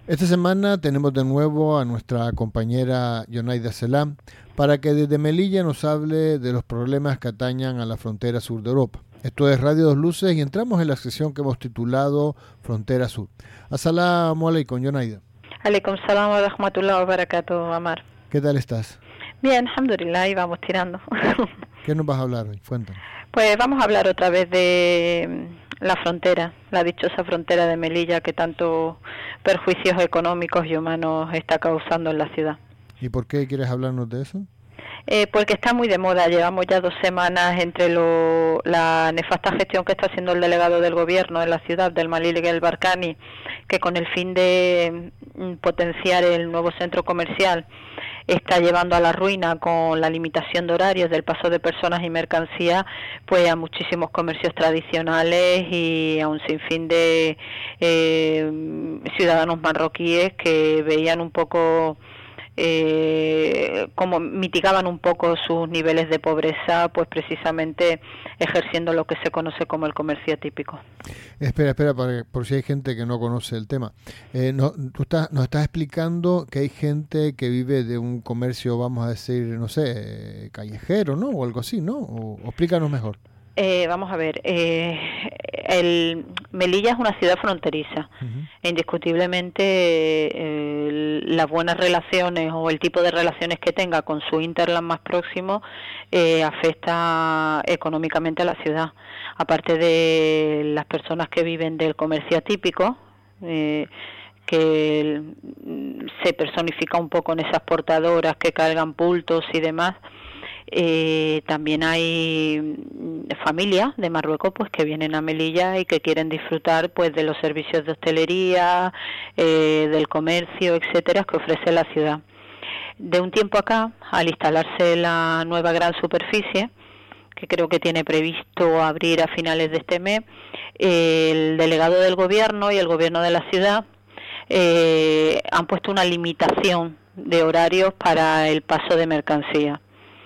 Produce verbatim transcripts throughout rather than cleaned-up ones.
Esta semana tenemos de nuevo a nuestra compañera Yonaida Celán para que desde Melilla nos hable de los problemas que atañan a la frontera sur de Europa. Esto es Radio Dos Luces y entramos en la sección que hemos titulado Frontera Sur. Asalamu alaikum, Yonaida. Alaikum salam wa rahmatullahi wa barakatuh, Amar. ¿Qué tal estás? Bien, alhamdulillah, y vamos tirando. ¿Qué nos vas a hablar hoy? Cuéntanos. Pues vamos a hablar otra vez de la frontera, la dichosa frontera de Melilla que tantos perjuicios económicos y humanos está causando en la ciudad. ¿Y por qué quieres hablarnos de eso? Eh, porque está muy de moda, llevamos ya dos semanas entre lo, la nefasta gestión que está haciendo el delegado del gobierno en la ciudad, del Malili El Barkani, que con el fin de mm, potenciar el nuevo centro comercial está llevando a la ruina con la limitación de horarios del paso de personas y mercancías, pues a muchísimos comercios tradicionales y a un sinfín de eh, ciudadanos marroquíes que veían un poco Eh, como mitigaban un poco sus niveles de pobreza, pues precisamente ejerciendo lo que se conoce como el comercio típico. Espera, espera, para, por si hay gente que no conoce el tema. Eh, no, tú estás, nos estás explicando que hay gente que vive de un comercio, vamos a decir, no sé, callejero, ¿no? O algo así, ¿no? O, o explícanos mejor. Eh, vamos a ver, eh, el Melilla es una ciudad fronteriza. Uh-huh. Indiscutiblemente eh, las buenas relaciones o el tipo de relaciones que tenga con su hinterland más próximo eh, afecta económicamente a la ciudad. Aparte de las personas que viven del comercio típico, eh, que se personifica un poco en esas portadoras que cargan bultos y demás. Eh, también hay familias de Marruecos pues que vienen a Melilla y que quieren disfrutar pues de los servicios de hostelería, eh, del comercio, etcétera, que ofrece la ciudad. De un tiempo acá, al instalarse la nueva gran superficie, que creo que tiene previsto abrir a finales de este mes, eh, el delegado del gobierno y el gobierno de la ciudad eh, han puesto una limitación de horarios para el paso de mercancía.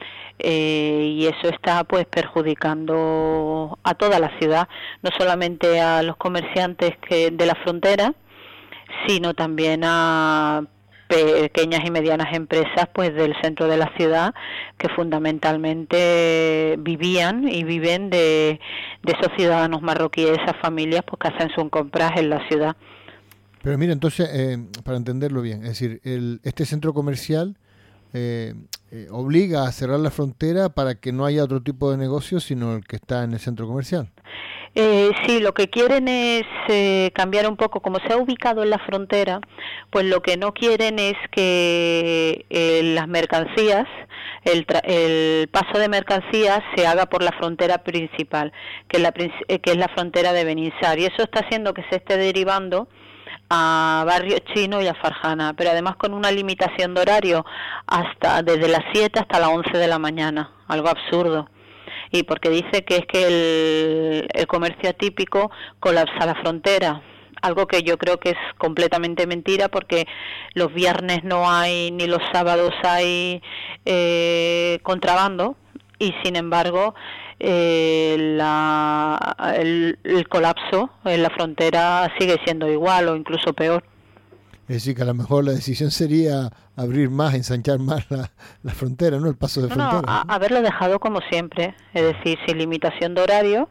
Eh, y eso está pues perjudicando a toda la ciudad, no solamente a los comerciantes que de la frontera, sino también a pequeñas y medianas empresas pues del centro de la ciudad que fundamentalmente vivían y viven de, de esos ciudadanos marroquíes, esas familias pues que hacen sus compras en la ciudad. Pero mira, entonces, eh, para entenderlo bien, es decir, el, este centro comercial Eh, eh, obliga a cerrar la frontera para que no haya otro tipo de negocio sino el que está en el centro comercial. Eh, sí, lo que quieren es eh, cambiar un poco, como se ha ubicado en la frontera, pues lo que no quieren es que eh, las mercancías, el, tra- el paso de mercancías se haga por la frontera principal, que es la, eh, que es la frontera de Benissar, y eso está haciendo que se esté derivando a Barrio Chino y a Farjana, pero además con una limitación de horario hasta desde las siete hasta las once de la mañana, algo absurdo. Y porque dice que es que el, el comercio atípico colapsa la frontera, algo que yo creo que es completamente mentira, porque los viernes no hay ni los sábados hay eh, contrabando, y sin embargo eh, la, el, el colapso en la frontera sigue siendo igual o incluso peor. Es decir, que a lo mejor la decisión sería abrir más, ensanchar más la, la frontera, ¿no? El paso de no, frontera. No, a, haberlo dejado como siempre, es decir, sin limitación de horario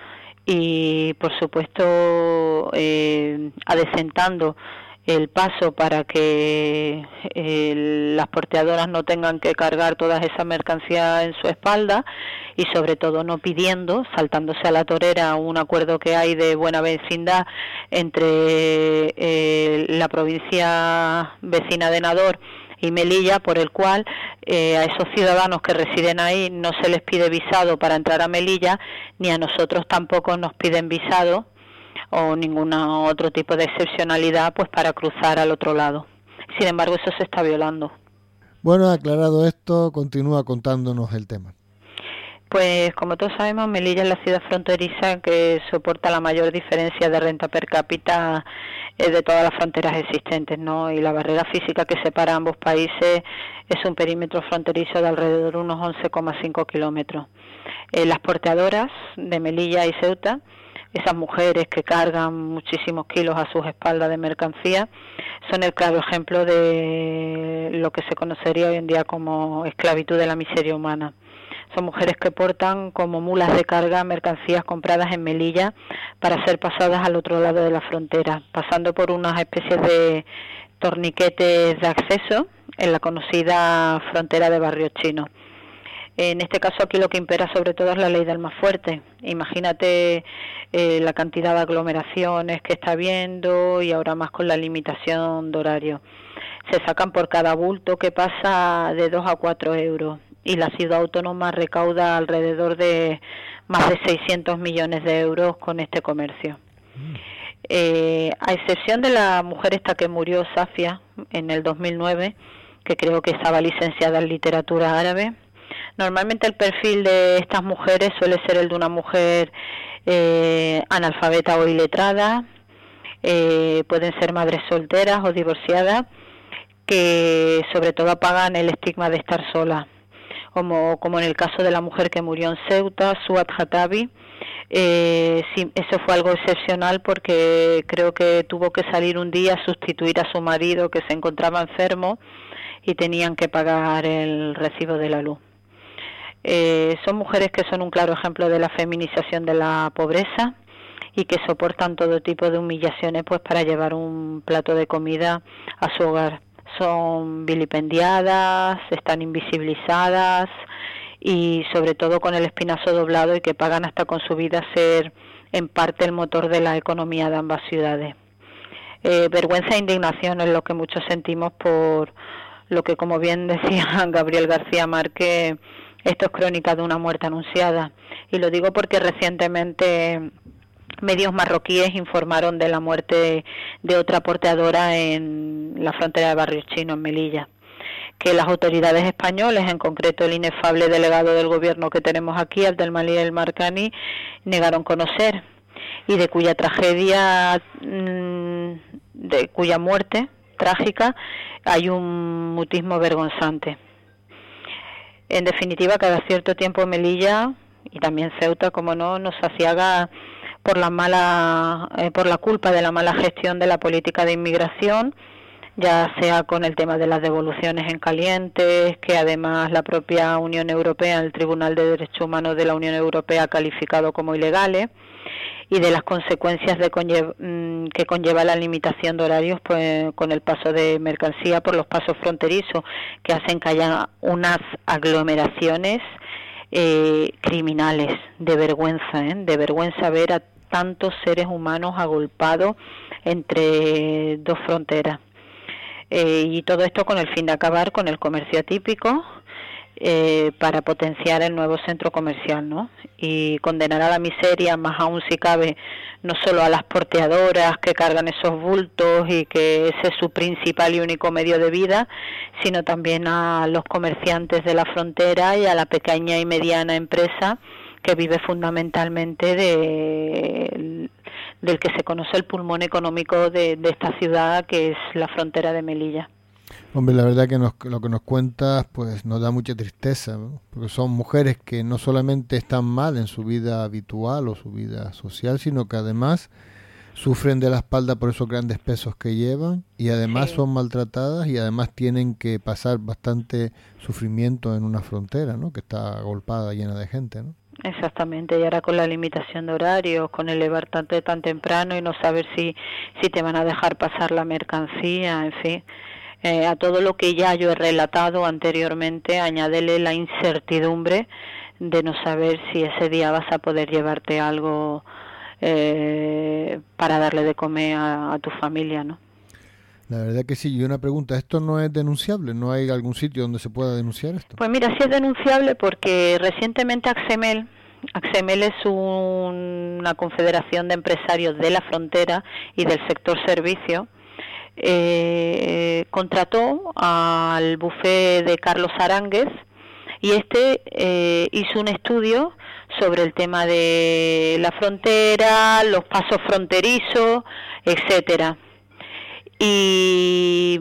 y, por supuesto, eh, adecentando el paso para que eh, las porteadoras no tengan que cargar toda esa mercancía en su espalda y sobre todo no pidiendo, saltándose a la torera, un acuerdo que hay de buena vecindad entre eh, la provincia vecina de Nador y Melilla, por el cual eh, a esos ciudadanos que residen ahí no se les pide visado para entrar a Melilla, ni a nosotros tampoco nos piden visado o ningún otro tipo de excepcionalidad pues para cruzar al otro lado. Sin embargo, eso se está violando. Bueno, aclarado esto, continúa contándonos el tema. Pues como todos sabemos, Melilla es la ciudad fronteriza que soporta la mayor diferencia de renta per cápita eh, de todas las fronteras existentes, ¿no? Y la barrera física que separa ambos países es un perímetro fronterizo de alrededor de unos once coma cinco kilómetros. Eh, las porteadoras de Melilla y Ceuta, esas mujeres que cargan muchísimos kilos a sus espaldas de mercancía, son el claro ejemplo de lo que se conocería hoy en día como esclavitud de la miseria humana. Son mujeres que portan como mulas de carga mercancías compradas en Melilla para ser pasadas al otro lado de la frontera, pasando por unas especies de torniquetes de acceso en la conocida frontera de Barrio Chino. En este caso aquí lo que impera sobre todo es la ley del más fuerte. Imagínate eh, la cantidad de aglomeraciones que está habiendo y ahora más con la limitación de horario. Se sacan por cada bulto que pasa de dos a cuatro euros y la ciudad autónoma recauda alrededor de más de seiscientos millones de euros con este comercio. Mm. Eh, a excepción de la mujer esta que murió, Safia, en el dos mil nueve, que creo que estaba licenciada en literatura árabe, normalmente el perfil de estas mujeres suele ser el de una mujer eh, analfabeta o iletrada, eh, pueden ser madres solteras o divorciadas, que sobre todo apagan el estigma de estar sola, como, como en el caso de la mujer que murió en Ceuta, Suat Hatabi. Eh, sí, eso fue algo excepcional porque creo que tuvo que salir un día a sustituir a su marido que se encontraba enfermo y tenían que pagar el recibo de la luz. Eh, son mujeres que son un claro ejemplo de la feminización de la pobreza y que soportan todo tipo de humillaciones pues para llevar un plato de comida a su hogar. Son vilipendiadas, están invisibilizadas y sobre todo con el espinazo doblado y que pagan hasta con su vida ser en parte el motor de la economía de ambas ciudades. Eh, vergüenza e indignación es lo que muchos sentimos por lo que, como bien decía Gabriel García Márquez, esto es crónica de una muerte anunciada. Y lo digo porque recientemente medios marroquíes informaron de la muerte de otra porteadora en la frontera de Barrio Chino, en Melilla, que las autoridades españolas, en concreto el inefable delegado del gobierno que tenemos aquí, Abdelmalek El Marcani, negaron conocer, y de cuya tragedia, de cuya muerte trágica, hay un mutismo vergonzante. En definitiva, cada cierto tiempo Melilla, y también Ceuta, como no, nos aciaga por la mala, eh, por la culpa de la mala gestión de la política de inmigración, ya sea con el tema de las devoluciones en calientes, que además la propia Unión Europea, el Tribunal de Derechos Humanos de la Unión Europea ha calificado como ilegales, y de las consecuencias de conlleva, que conlleva la limitación de horarios pues, con el paso de mercancía por los pasos fronterizos, que hacen que haya unas aglomeraciones eh, criminales, de vergüenza, ¿eh? de vergüenza ver a tantos seres humanos agolpados entre dos fronteras. Eh, y todo esto con el fin de acabar con el comercio atípico, eh, para potenciar el nuevo centro comercial, ¿no? Y condenar a la miseria, más aún si cabe, no solo a las porteadoras que cargan esos bultos y que ese es su principal y único medio de vida, sino también a los comerciantes de la frontera y a la pequeña y mediana empresa que vive fundamentalmente de, del que se conoce el pulmón económico de, de esta ciudad, que es la frontera de Melilla. Hombre, la verdad que nos, lo que nos cuentas pues nos da mucha tristeza, ¿no? Porque son mujeres que no solamente están mal en su vida habitual o su vida social, sino que además sufren de la espalda por esos grandes pesos que llevan y además sí. son maltratadas y además tienen que pasar bastante sufrimiento en una frontera, ¿no? Que está agolpada, llena de gente, ¿no? Exactamente, y ahora con la limitación de horarios, con el levantarte tan temprano y no saber si, si te van a dejar pasar la mercancía, en fin. Eh, a todo lo que ya yo he relatado anteriormente, añádele la incertidumbre de no saber si ese día vas a poder llevarte algo eh, para darle de comer a, a tu familia, ¿no? La verdad que sí. Y una pregunta, ¿esto no es denunciable? ¿No hay algún sitio donde se pueda denunciar esto? Pues mira, sí es denunciable porque recientemente Axemel, Axemel es un, una confederación de empresarios de la frontera y del sector servicio, eh, contrató al bufé de Carlos Aránguez y este eh, hizo un estudio sobre el tema de la frontera, los pasos fronterizos, etcétera. Y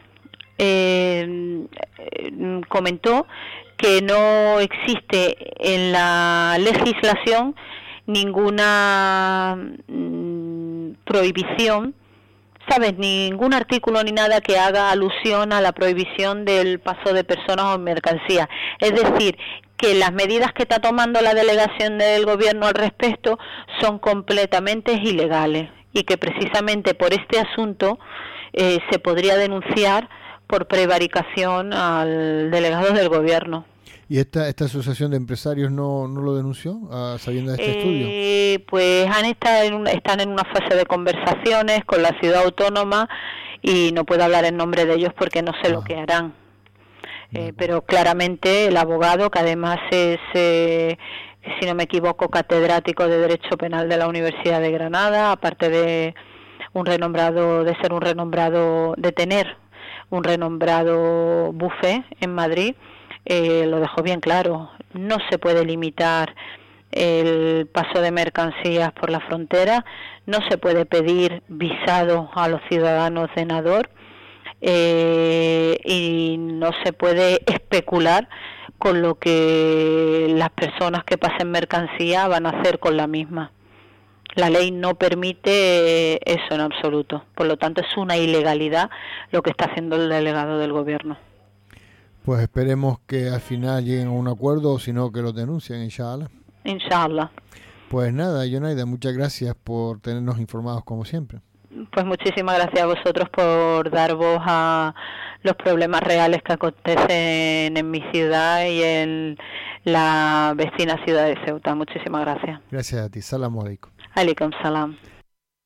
eh, comentó que no existe en la legislación ninguna mm, prohibición ¿sabes? Ningún artículo ni nada que haga alusión a la prohibición del paso de personas o mercancías. Es decir, que las medidas que está tomando la delegación del gobierno al respecto son completamente ilegales y que precisamente por este asunto eh, se podría denunciar por prevaricación al delegado del gobierno. ¿Y esta esta asociación de empresarios no, no lo denunció uh, sabiendo de este eh, estudio? Pues han estado en un, están en una fase de conversaciones con la ciudad autónoma y no puedo hablar en nombre de ellos porque no sé ah. lo que harán. Eh, pero claramente el abogado, que además es, eh, si no me equivoco, catedrático de Derecho Penal de la Universidad de Granada, aparte de un renombrado, de ser un renombrado, de tener un renombrado bufé en Madrid, eh, lo dejó bien claro. No se puede limitar el paso de mercancías por la frontera, no se puede pedir visado a los ciudadanos de Nador. Eh, y no se puede especular con lo que las personas que pasen mercancía van a hacer con la misma. La ley no permite eso en absoluto, por lo tanto es una ilegalidad lo que está haciendo el delegado del gobierno. Pues esperemos que al final lleguen a un acuerdo, o si no que lo denuncien, inshallah. Inshallah. Pues nada, Yonaida, muchas gracias por tenernos informados como siempre. Pues muchísimas gracias a vosotros por dar voz a los problemas reales que acontecen en mi ciudad y en la vecina ciudad de Ceuta. Muchísimas gracias. Gracias a ti. Salam alaikum. Alaikum salam.